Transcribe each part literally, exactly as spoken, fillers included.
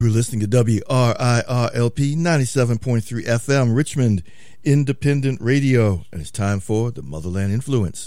You're listening to W R I R L P ninety-seven point three F M, Richmond Independent Radio, and it's time for the Motherland Influence.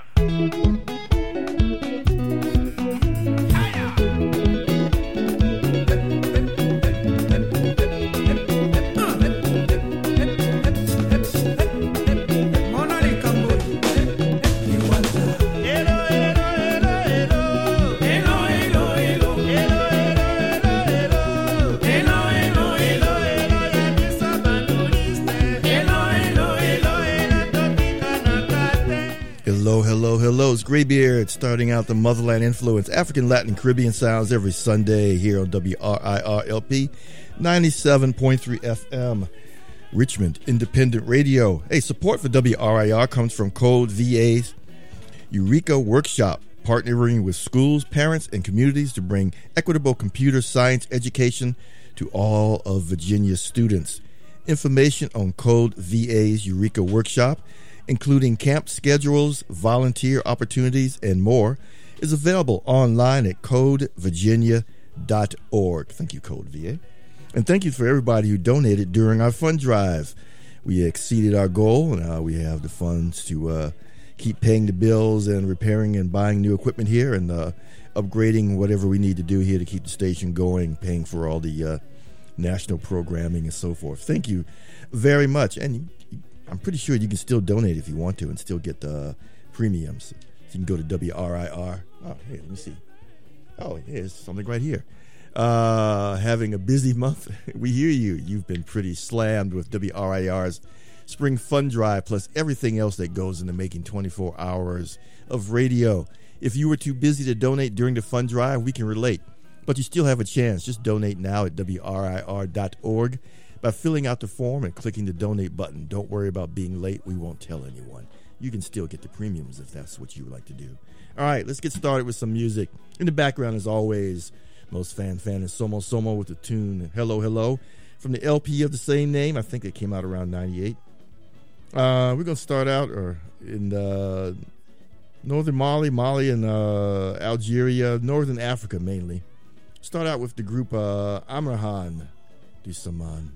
Hello, hello, hello. It's Graybeard starting out the Motherland Influence, African, Latin, Caribbean sounds every Sunday here on W R I R L P ninety-seven point three F M, Richmond Independent Radio. Hey, support for W R I R comes from Code V A's Eureka Workshop, partnering with schools, parents, and communities to bring equitable computer science education to all of Virginia's students. Information on Code V A's Eureka Workshop, including camp schedules, volunteer opportunities, and more, is available online at code virginia dot org. Thank you, Code V A. And thank you for everybody who donated during our fund drive. We exceeded our goal, and uh, we have the funds to uh, keep paying the bills and repairing and buying new equipment here and uh, upgrading whatever we need to do here to keep the station going, paying for all the uh, national programming and so forth. Thank you very much. And I'm pretty sure you can still donate if you want to and still get the premiums. So you can go to W R I R. Oh, hey, let me see. Oh, here's something right here. Uh, having a busy month. We hear you. You've been pretty slammed with W R I R's Spring Fund Drive, plus everything else that goes into making twenty-four hours of radio. If you were too busy to donate during the fund drive, we can relate. But you still have a chance. Just donate now at W R I R dot org. By filling out the form and clicking the donate button. Don't worry about being late. We won't tell anyone. You can still get the premiums if that's what you would like to do. All right, let's get started with some music. In the background, as always, most fan fan is Somo Somo with the tune Hello Hello from the L P of the same name. I think it came out around ninety-eight. Uh, we're going to start out or in uh, northern Mali, Mali and uh, Algeria, northern Africa mainly. Start out with the group uh, Amrahan. Do some um,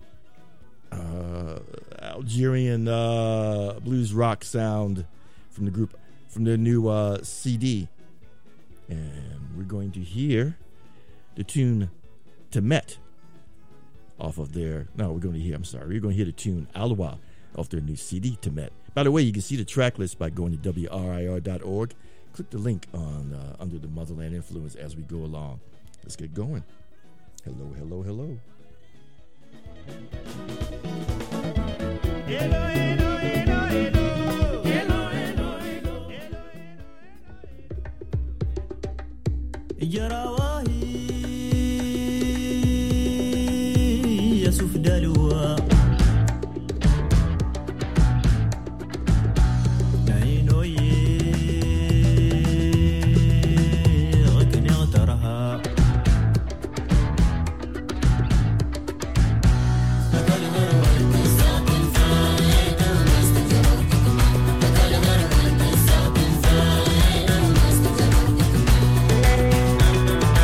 Uh, Algerian uh, blues rock sound from the group, from their new uh, C D. And we're going to hear the tune Temet off of their, no, we're going to hear, I'm sorry, we're going to hear the tune Aloha off their new C D, Temet. By the way, you can see the track list by going to W R I R dot org. Click the link on uh, under the Motherland Influence as we go along. Let's get going. Hello, hello, hello. Hello, hello, hello, hello. Hello, hello, hello, hello. Jarawahi Yasuf Dalwa Thank you.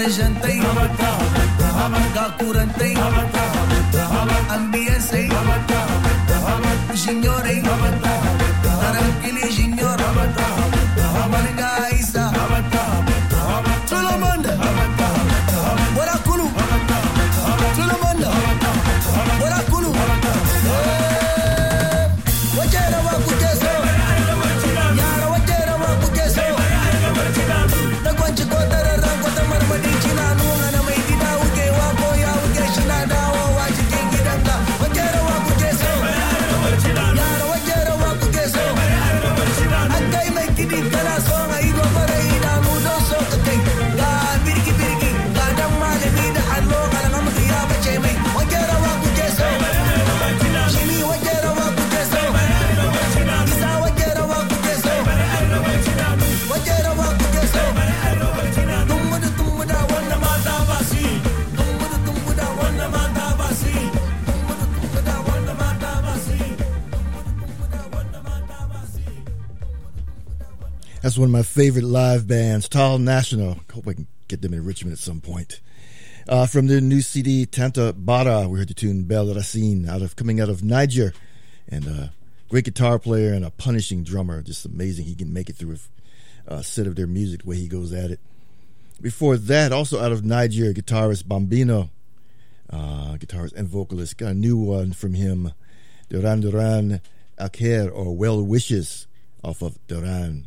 jantei, gacurantei, ambiancei, signorei, tranquili signor, malgaisa, Tulamanda, Warakulu, Tulamanda, Warakulu, Wajera Wakukeso, Yara Wajera Wakukeso, Nagwanchi Kotara Rakota Marmadichina, Nuna Maidina, Uke, Wako, Yauke, Shinada, Waji Kingi Danga, Wajera Wakukeso, Yara Wajera Wakukeso, Akai Makidi Kalasonga, Igo Paraida, Mudo Sokai, Ga Birki Birki, Gadam Malida, Alonga, Namakia, Cheme, Wajera Wakukeso, Jimmy Wajera Wakukeso, Isa Wajera Wakukeso, Wajera Wakukeso, Tumuda Tumuda, Wana Mata Basi, Tumuda Tumuda, Wana Mata Basi, Tumuda Tumuda, Wana Mata Basi, Tumuda Wana Mata Basi. That's one of my favorite live bands, Tal National. Hope I can get them in Richmond at some point. Uh, from their new C D, Tanta Bara, we heard the tune Bel Racine, out of coming out of Niger, and a great guitar player and a punishing drummer. Just amazing he can make it through a uh, set of their music the way he goes at it. Before that, also out of Niger, guitarist Bambino, uh, guitarist and vocalist. Got a new one from him, Duran Duran Akher, or Well Wishes, off of Duran.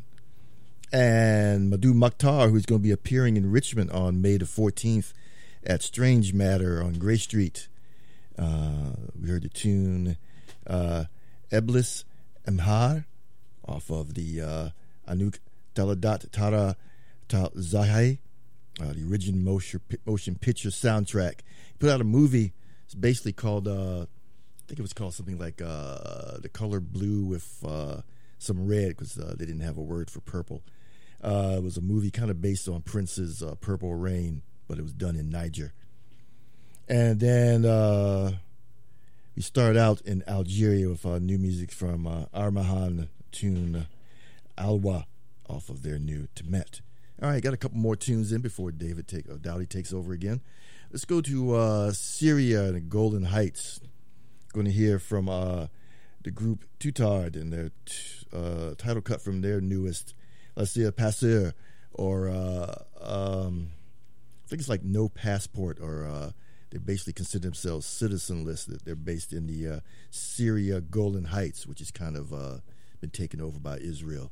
And Madhu Mukhtar, who's going to be appearing in Richmond on May the fourteenth at Strange Matter on Gray Street. Uh, we heard the tune uh, Eblis Emhar off of the uh, Anuk Taladat Tara Tal Zahai, uh, the original motion, motion picture soundtrack. He put out a movie. It's basically called, uh, I think it was called something like uh, The Color Blue with uh, some red, because uh, they didn't have a word for purple. Uh, it was a movie kind of based on Prince's uh, Purple Rain, but it was done in Niger. And then uh, we start out in Algeria with uh, new music from uh, Armahan tune Alwa off of their new Temet. All right, got a couple more tunes in before David take, uh, Dowdy takes over again. Let's go to uh, Syria and the Golden Heights. Going to hear from uh, the group Tutard and their t- uh, title cut from their newest, let's see, a Passeur, or uh, um, I think it's like No Passport, or uh, they basically consider themselves citizenless. That they're based in the uh, Syria Golden Heights, which is kind of uh, been taken over by Israel.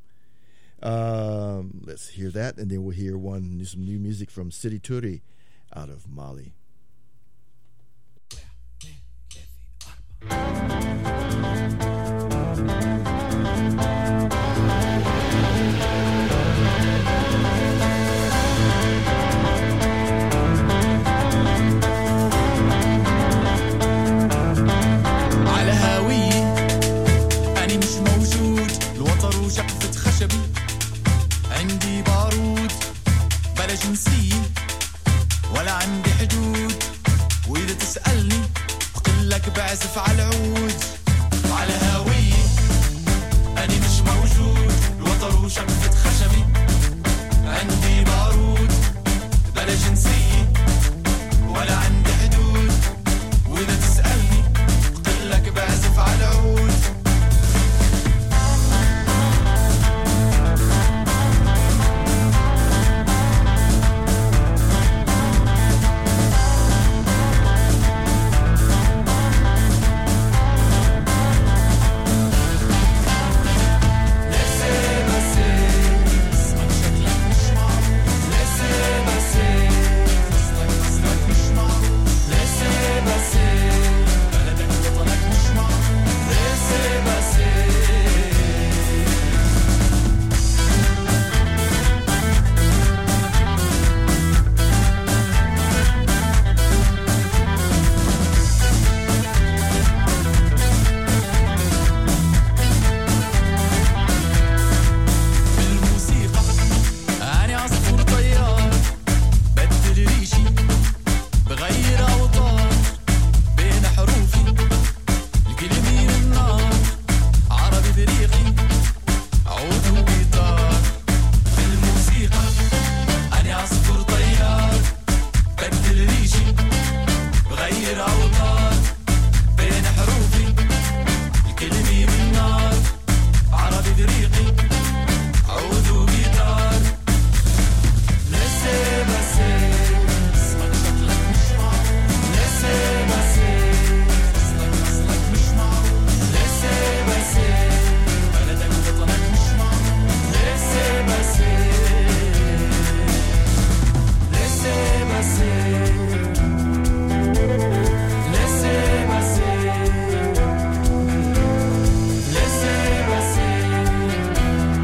Um, let's hear that, and then we'll hear one some new music from City Turi out of Mali. على هاوية أنا مش موجود، الوتر وشقفة خشبي، عندي بارود بلا جنسية ولا عندي حدود، وإذا تسألني بقلك بعزف على العود. على هاوية أنا مش موجود، الوتر وشقفة خشبي، عندي بارود بلا جنسية ولا عندي حدود، وإذا تسألني بقلك بعزف على العود. Laissez passer ريقي عودوا جيتار لسه بسي اصلك شكلك مش معروف لسه بسي اصلك اصلك مش معروف لسه بسي بلدك وطنك مش معروف لسه بسي لسه بسي لسه بسي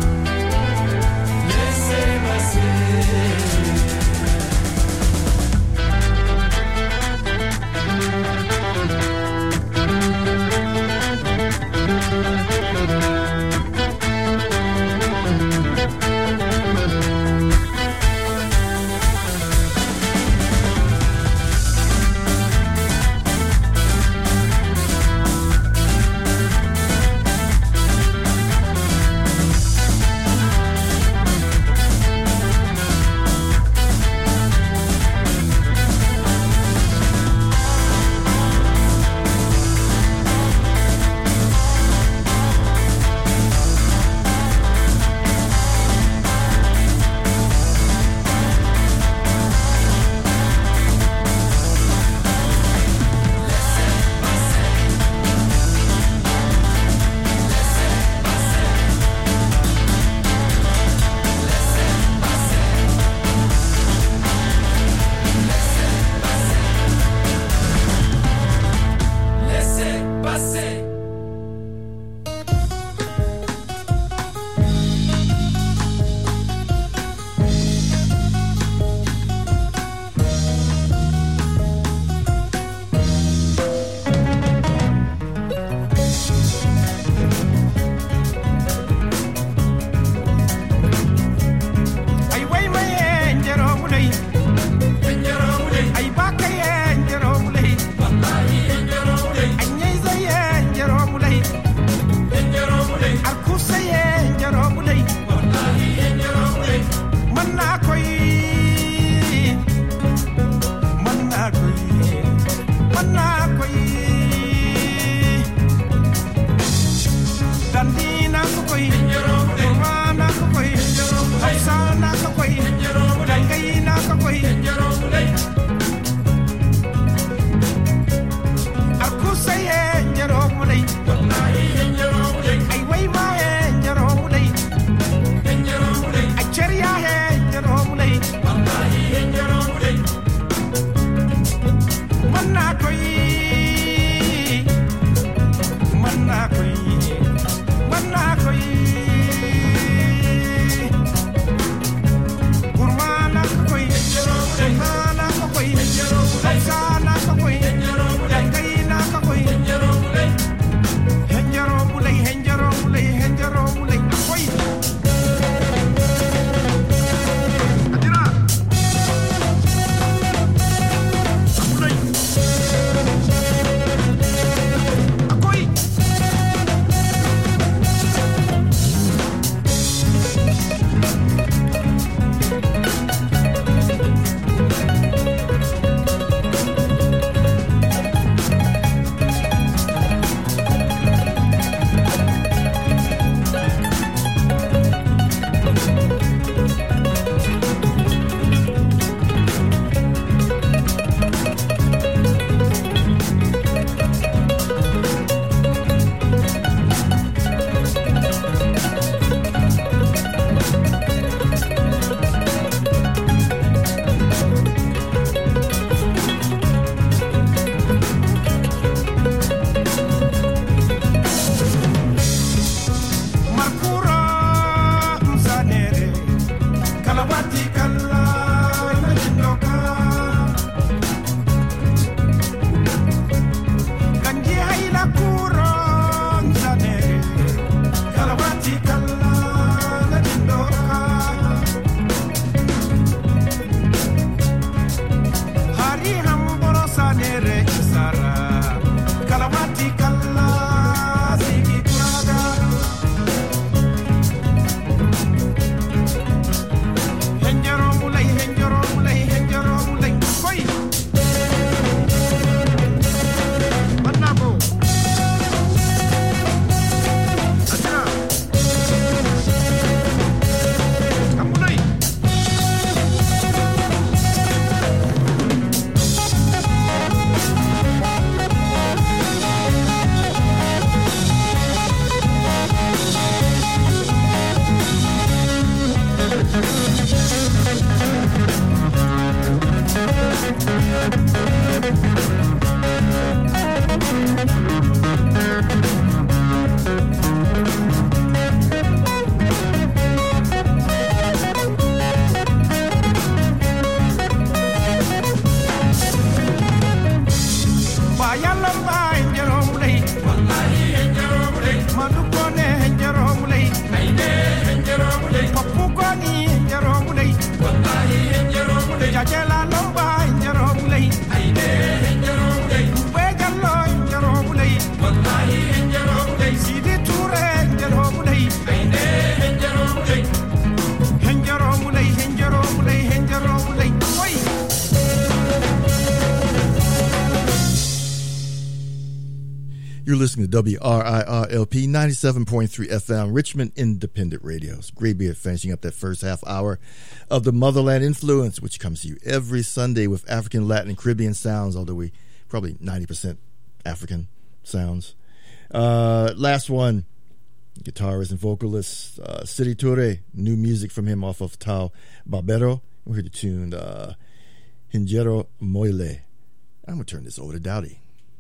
listening to W R I R L P ninety-seven point three F M, Richmond Independent Radio. It's Graybeard finishing up that first half hour of the Motherland Influence, which comes to you every Sunday with African, Latin, and Caribbean sounds, although we probably ninety percent African sounds. Uh, last one, guitarist and vocalist uh, Sidi Toure, new music from him off of Tao Barbero. We heard the tune uh, Hinjero Moile. I'm going to turn this over to Dowdy.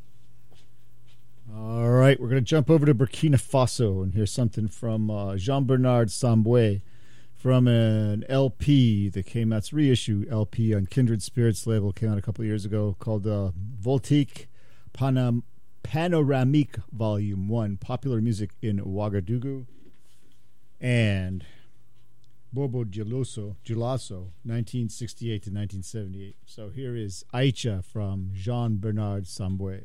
All right, we're going to jump over to Burkina Faso and hear something from uh, Jean-Bernard Sambwe from an L P that came out, it's a reissue L P on Kindred Spirits label, came out a couple of years ago, called uh, Voltique Panam- Panoramique Volume one, Popular Music in Ouagadougou, and Bobo Dioulasso, Dioulasso, nineteen sixty-eight to nineteen seventy-eight. So here is Aïcha from Jean-Bernard Sambwe.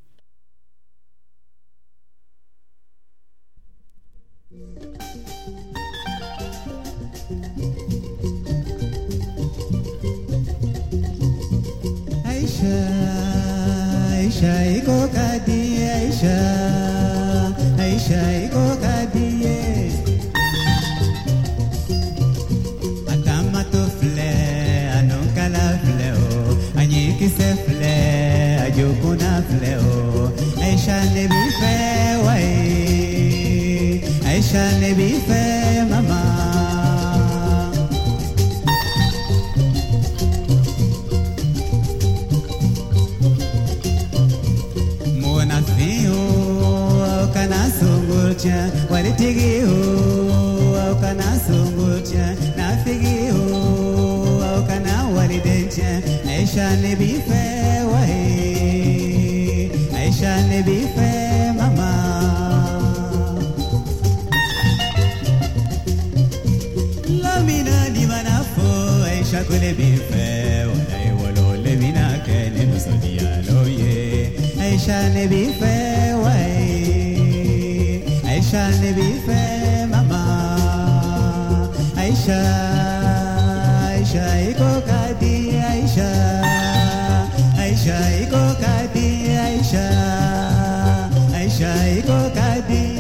Aïcha, Aïcha, iko kadi, Aïcha, Aïcha, iko kadi, atama to fle, anonkala fle o, anyiki se fle, ajokuna fle o, Aïcha ne bi fe wai. Aïcha ne bi fe mama Mona fiyo au kana sungurcha Walitigi ho au kana sungurcha Nafigi ho au kana walidencha Aïcha ne bi fe wahi Aïcha ne bi fe mama Aïcha kule bife, walai walo levina kene nusodia loye. Aïcha ne bife, wai. Aïcha ne bife, mama. Aïcha, Aïcha iko kadi, Aïcha. Aïcha iko kadi, Aïcha. Aïcha iko kadi.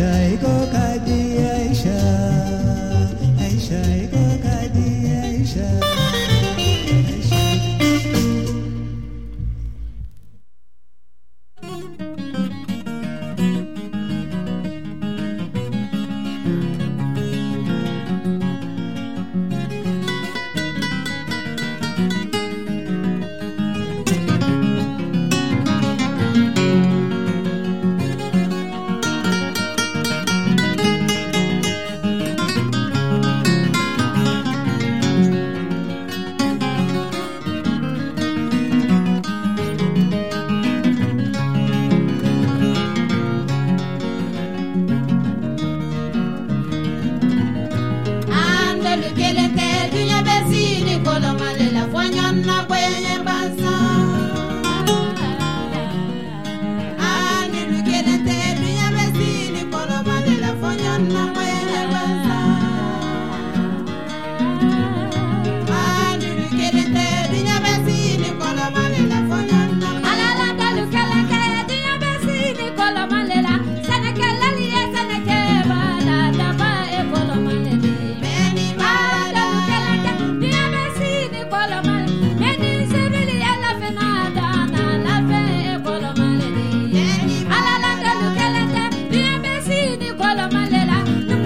Aisha iko kadi Aisha Aisha iko kadi Aisha Malela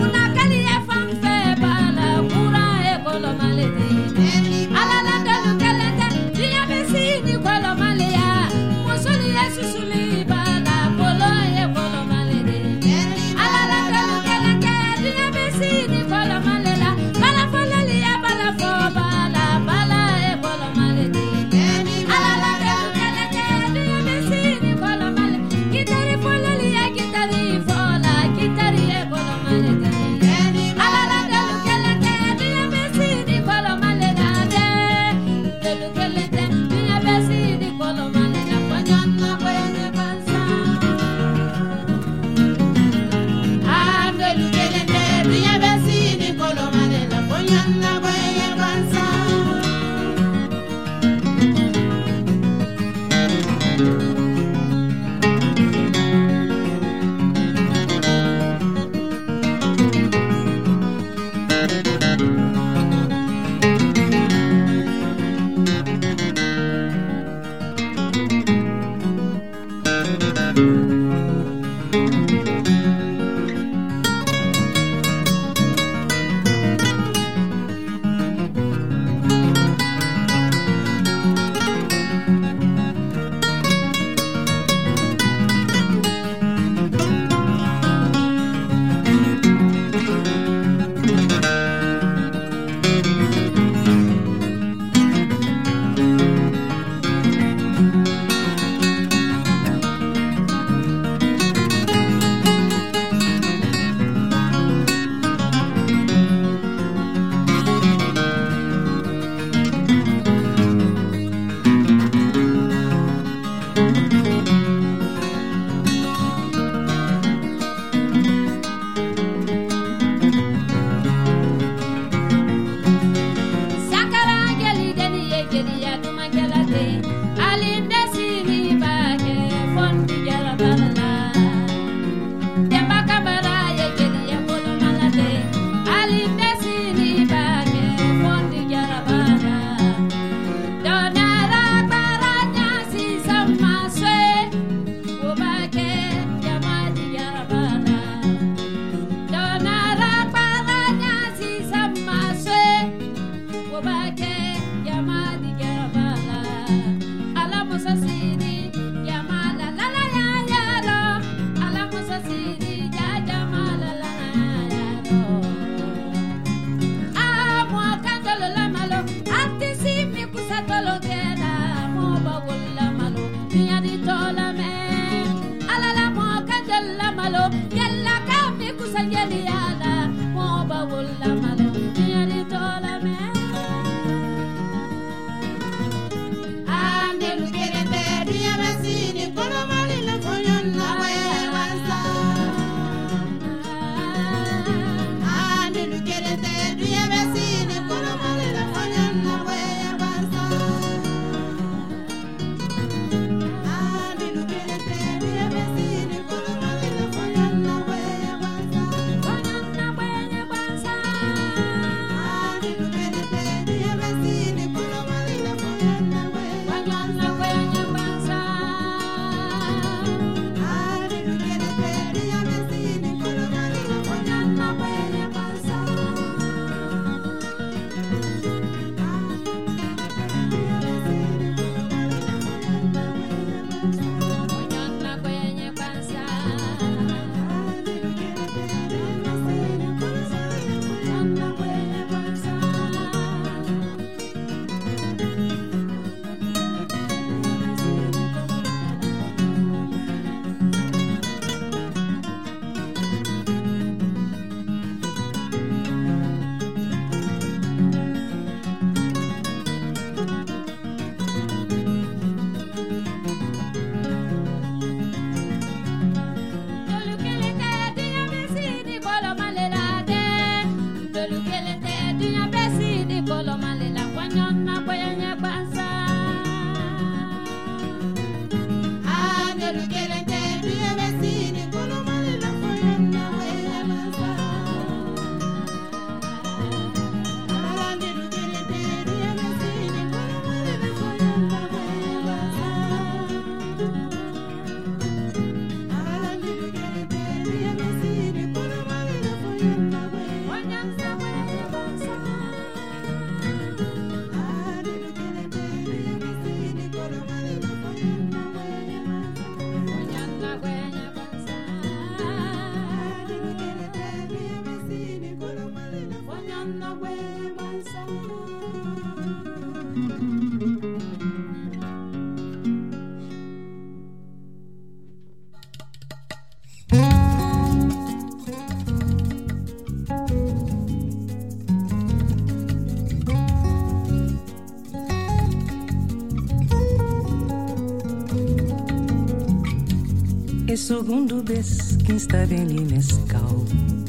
Segundo vez que está em mescal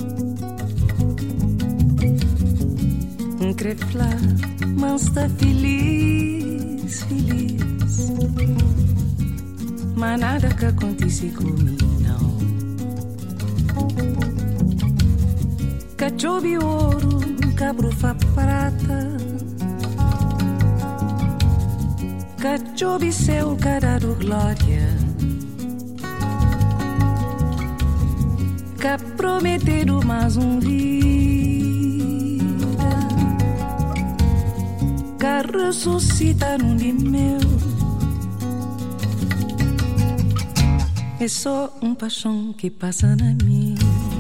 Um crepla, mas está feliz, feliz Mas nada que acontece comigo não Cachorro ouro, cabro fa prata Cachorro céu, carado glória Que prometeram mais um vida Que ressuscita num de meu É só um paixão que passa na minha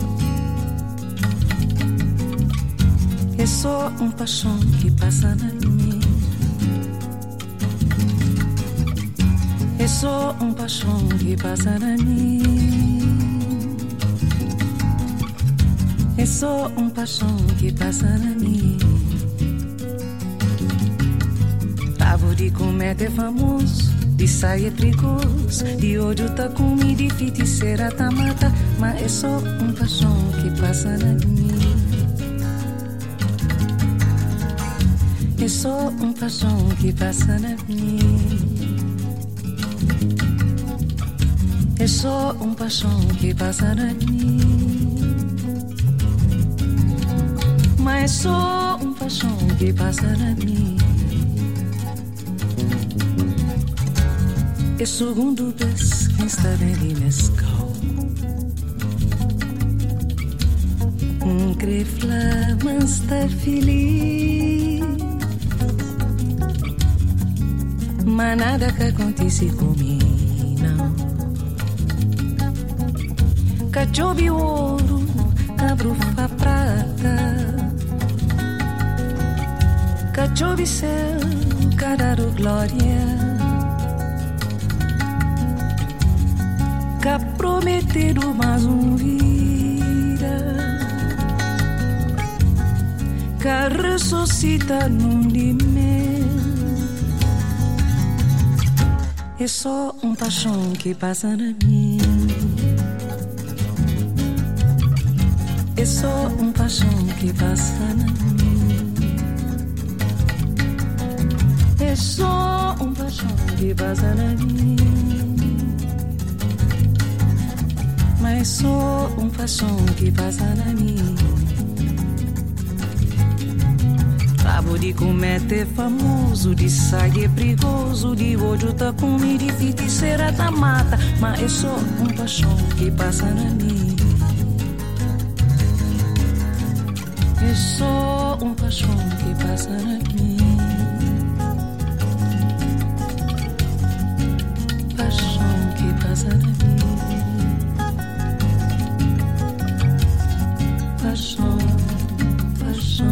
É só um paixão que passa na minha É só um paixão que passa na minha É só um paixão que passa na minha Tavo de comer é famoso De sair é perigoso De ódio tá comigo De feiticeira tá mata Mas é só um paixão que passa na minha É só um paixão que passa na minha É só um paixão que passa na minha Mas é só um paixão que passa na minha É segundo vez que está bem mescal Um crefla, mas está feliz Mas nada que acontece comigo não Cachorro ouro, cabro fa prata Cachorro céu, carado glória Que prometeram mais um vida Que ressuscita num de meu É só um paixão que passa na minha É só um paixão que passa na minha É só um paixão que passa na minha Mas é só um paixão que passa na minha Rabo de comer é famoso De sair é perigoso De ódio tá comigo De feiticeira tá mata Mas é só um paixão que passa na minha É só um paixão que passa na minha Paixão que passa na minha Paixão, paixão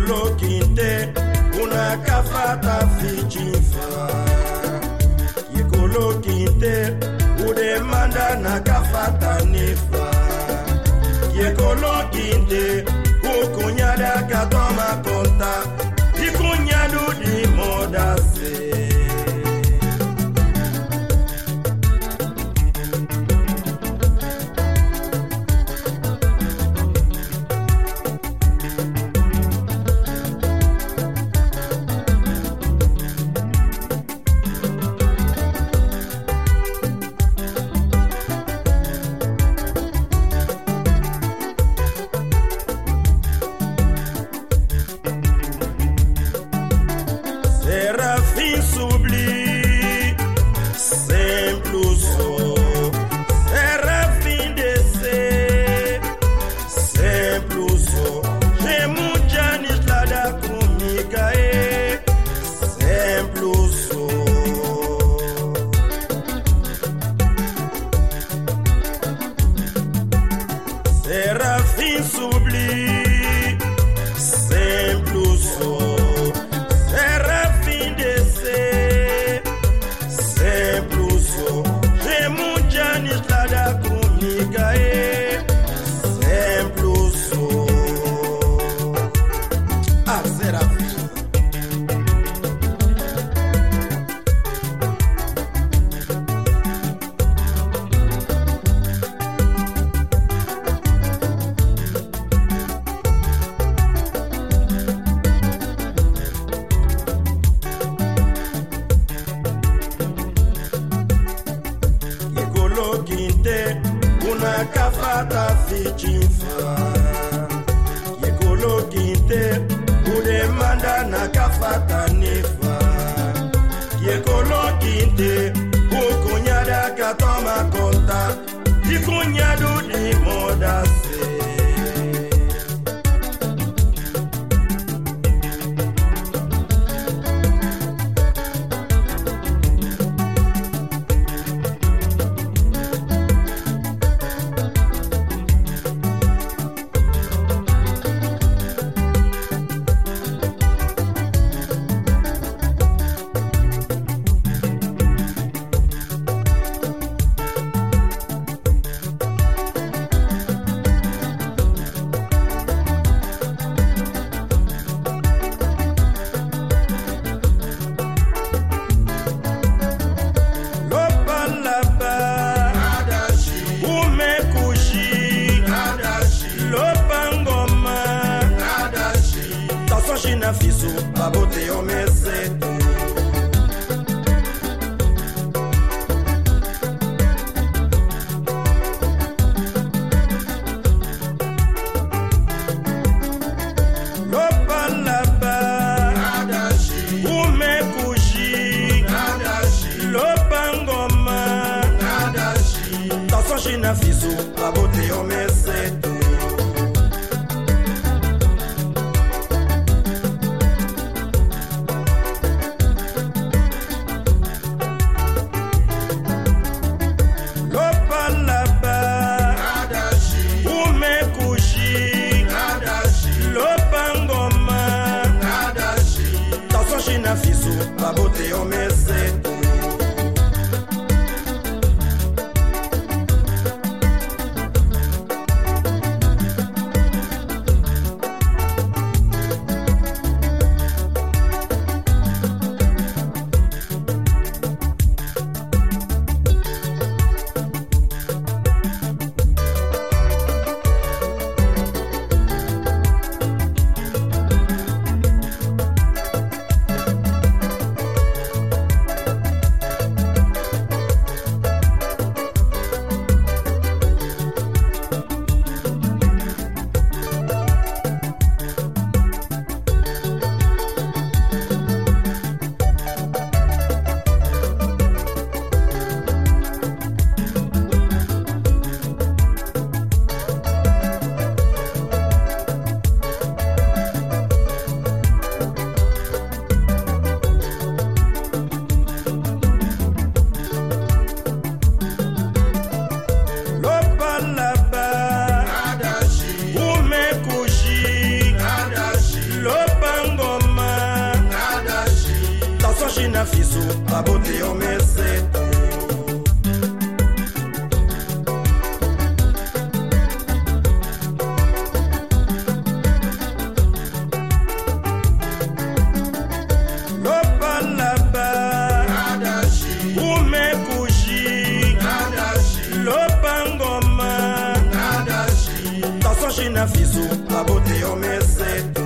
Yekolo kinte una kafata fichifa. Yekolo kinte ude manda na kafata nifa. Yekolo kinte ukunyada katoma konta. Ikunyadu di modase. na fiso pra botar o mesete. Na fiso pra botar o mesete.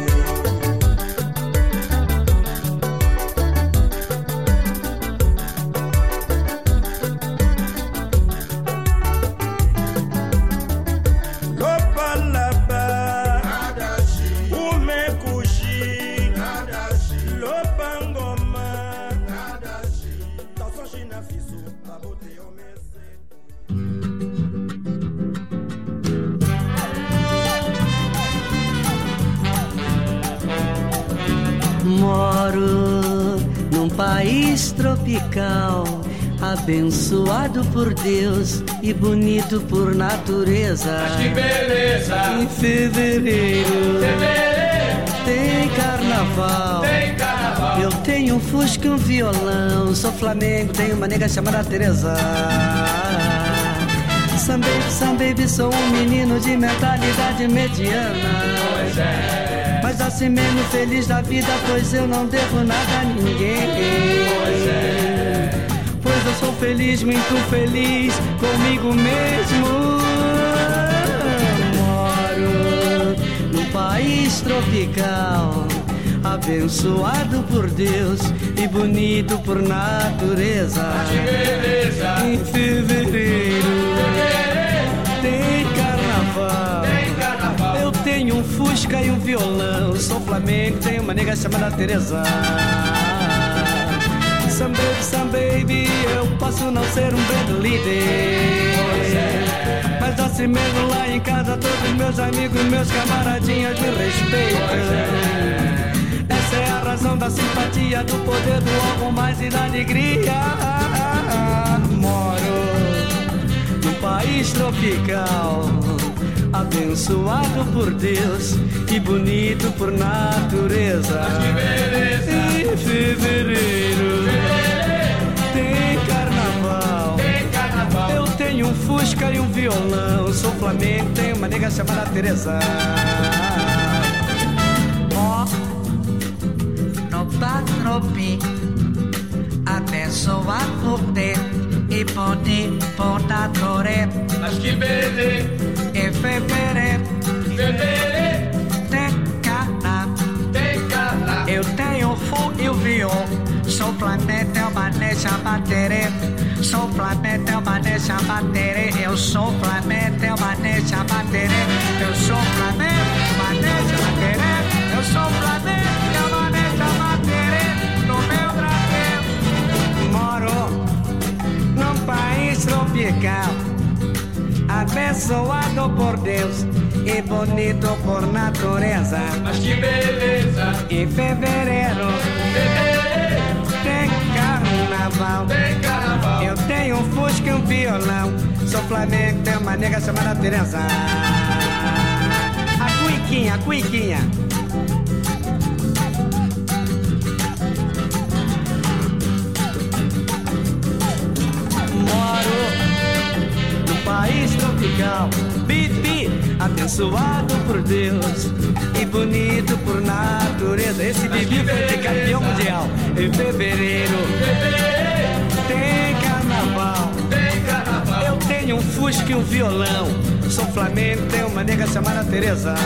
Lopa laba, o mecuji, lopa ngoma, tá só na fiso pra botar o mesete. Moro num país tropical, abençoado por Deus e bonito por natureza. Mas que beleza! Em fevereiro, fevereiro tem carnaval. Tem carnaval. Eu tenho um fusca e um violão. Sou Flamengo, tenho uma nega chamada Teresa. Some baby, some baby, sou um menino de mentalidade mediana. Pois é. Mas assim mesmo feliz da vida, pois eu não devo nada a ninguém. Pois é. Pois eu sou feliz, muito feliz comigo mesmo. Moro num país tropical, abençoado por Deus e bonito por natureza. Que beleza! Em fevereiro, fevereiro tem carnaval. Tem carnaval. Eu tenho um fusca e um violão. Sou Flamengo, tenho uma nega chamada Teresa. Some baby, some baby, eu posso não ser um grande líder, é. mas assim mesmo lá em casa todos meus amigos, meus camaradinhas me respeitam. É. Essa é a razão da simpatia, do poder do algo mais e da alegria. Moro num país tropical, abençoado por Deus e bonito por natureza. Mas que beleza! Em fevereiro, fevereiro tem carnaval. Tem carnaval. Eu tenho um fusca e um violão. Sou Flamengo, tenho uma nega chamada Teresa. Ó, no patropi, abençoado por Deus e bonito por natureza. Mas que beleza! Em fevereiro, fevereiro tem carnaval. Tem carnaval. Eu tenho o fogo e o viol. Sou Flamengo, é uma nega baterê. Sou Flamengo, é uma nega baterê. Eu sou Flamengo, é uma nega baterê. Eu sou Flamengo, uma nega baterê. Eu sou Flamengo, é uma nega baterê. No meu Brasil, moro num país tropical, abençoado por Deus e bonito por natureza. Mas que beleza! Em fevereiro, fevereiro tem carnaval. Tem carnaval. Eu tenho um fusca e um violão. Sou Flamengo, tenho uma nega chamada Teresa. A cuiquinha, a cuiquinha. Moro num país tropical, Bibi, abençoado por Deus e bonito por natureza. Esse Bibi foi de campeão mundial. Em fevereiro, fevereiro tem carnaval. Tem carnaval. Eu tenho um fusca e um violão. Sou Flamengo, tenho uma nega chamada Teresa.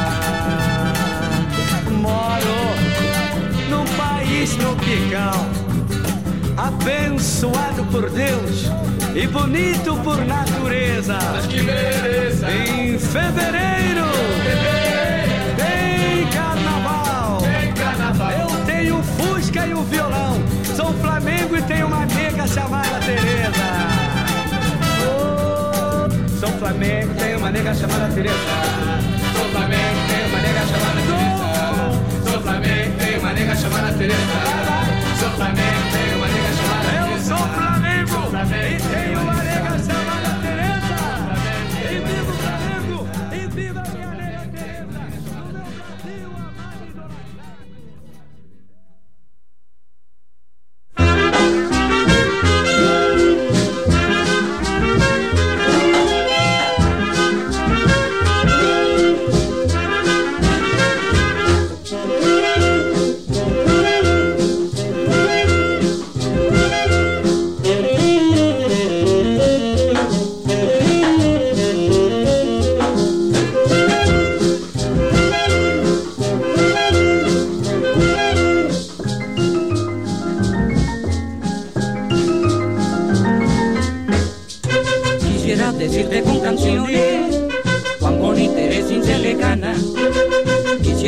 Moro num país tropical, abençoado por Deus e bonito por natureza. Mas que beleza! Em fevereiro, fevereiro tem carnaval. Tem carnaval. Eu tenho um fusca e um violão. Sou Flamengo e tenho uma nega chamada Teresa. Oh, sou Flamengo, tenho uma nega chamada Teresa. Sou Flamengo, tenho uma nega chamada Teresa. Sou Flamengo, tenho uma nega chamada Teresa. Sou Flamengo, tenho uma nega chamada Teresa. Eu sou Flamengo e tenho uma nega chamada Teresa. E viva o Flamengo e viva a minha nega Teresa. No meu Brasil amado e idolatrado.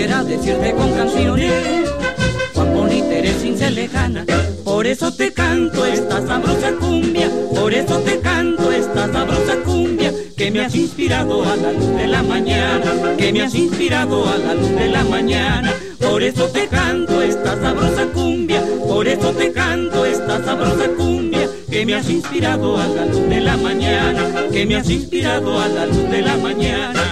quisiera decirte con canciones cuán bonita eres sin ser lejana. Por eso te canto esta sabrosa cumbia, por eso te canto esta sabrosa cumbia, que me has inspirado a la luz de la mañana, que me has inspirado a la luz de la mañana. Por eso te canto esta sabrosa cumbia, por eso te canto esta sabrosa cumbia, que me has inspirado a la luz de la mañana, que me has inspirado a la luz de la mañana.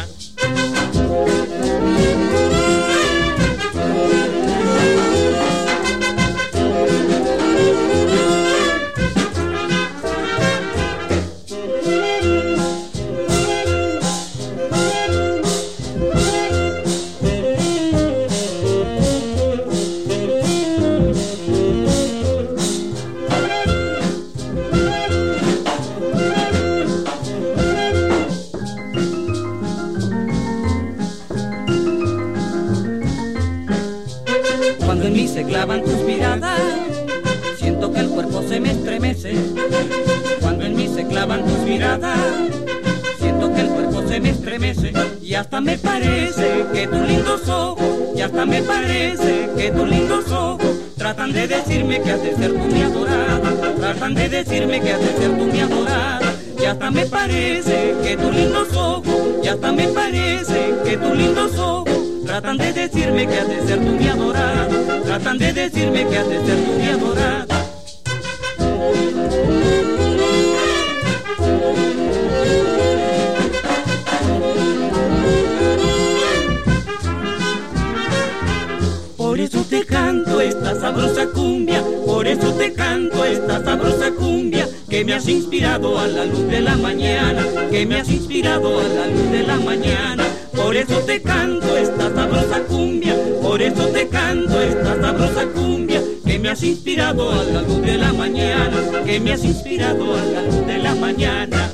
Se clavan tus miradas, siento que el cuerpo se me estremece. Cuando en mí se clavan tus miradas, siento que el cuerpo se me estremece. Y hasta me parece que tus lindos ojos, y hasta me parece que tus lindos ojos tratan de decirme que has de ser tú mi adorada, tratan de decirme que has de ser tú mi adorada. Y hasta me parece que tus lindos ojos, y hasta me parece que tus lindos ojos tratan de decirme que has de ser tú mi adorada, tratan de decirme que has de ser tú mi adorada. Por eso te canto esta sabrosa cumbia, por eso te canto esta sabrosa cumbia, que me has inspirado a la luz de la mañana, que me has inspirado a la luz de la mañana. Por eso te canto esta sabrosa cumbia, por eso te canto esta sabrosa cumbia, que me has inspirado a la luz de la mañana, que me has inspirado a la luz de la mañana.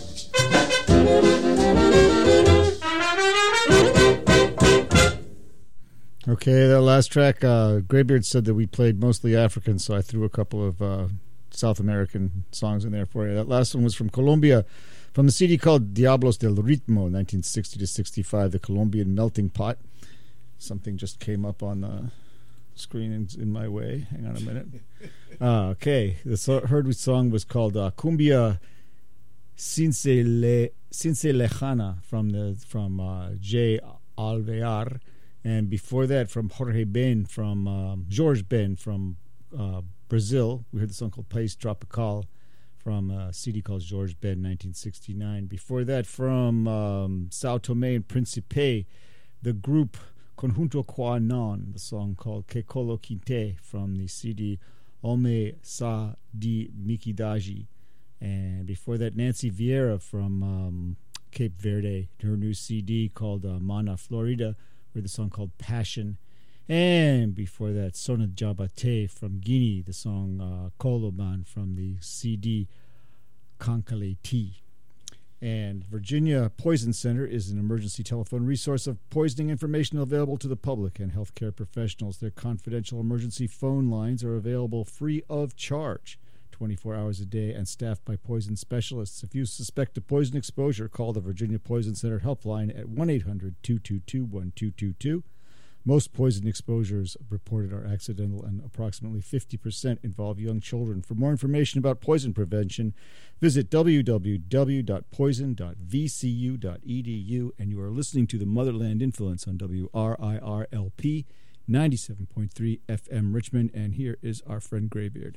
Okay, that last track, uh, Greybeard said that we played mostly African, so I threw a couple of uh, South American songs in there for you. That last one was from Colombia, from the C D called Diablos del Ritmo, nineteen sixty to sixty-five, the Colombian Melting Pot. Something just came up on the screen in, in my way. Hang on a minute. Uh, okay, the so- heard song was called uh, Cumbia Cince, Le- Cince Lejana from, the, from uh, J. Alvear. And before that, from Jorge Ben, from um, Jorge Ben from uh, Brazil, we heard the song called País Tropical from a C D called Jorge Ben, nineteen sixty-nine. Before that, from um, Sao Tome and Principe, the group Conjunto Quanon, the song called Que Colo Quinte from the C D Ome Sa Di Mikidaji. And before that, Nancy Vieira from um, Cape Verde, her new C D called uh, Mana Florida, with the song called Passion. And before that, Sona Jabate from Guinea, the song uh, Koloban from the C D Kankale T. And Virginia Poison Center is an emergency telephone resource of poisoning information available to the public and healthcare professionals. Their confidential emergency phone lines are available free of charge, twenty-four hours a day, and staffed by poison specialists. If you suspect a poison exposure, call the Virginia Poison Center helpline at one eight hundred two two two one two two two. Most poison exposures reported are accidental, and approximately fifty percent involve young children. For more information about poison prevention, visit w w w dot poison dot v c u dot e d u. And you are listening to the Motherland Influence on W R I R L P ninety-seven point three F M Richmond. And here is our friend Greybeard.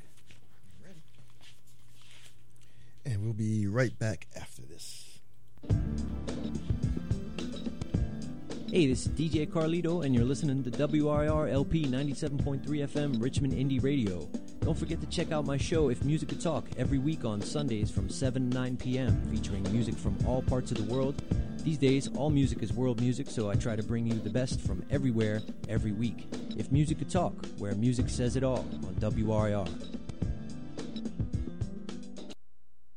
And we'll be right back after this. Hey, this is D J Carlito, and you're listening to W R I R L P ninety-seven point three F M Richmond Indie Radio. Don't forget to check out my show, If Music Could Talk, every week on Sundays from seven to nine p.m., featuring music from all parts of the world. These days, all music is world music, so I try to bring you the best from everywhere, every week. If Music Could Talk, where music says it all, on W R I R.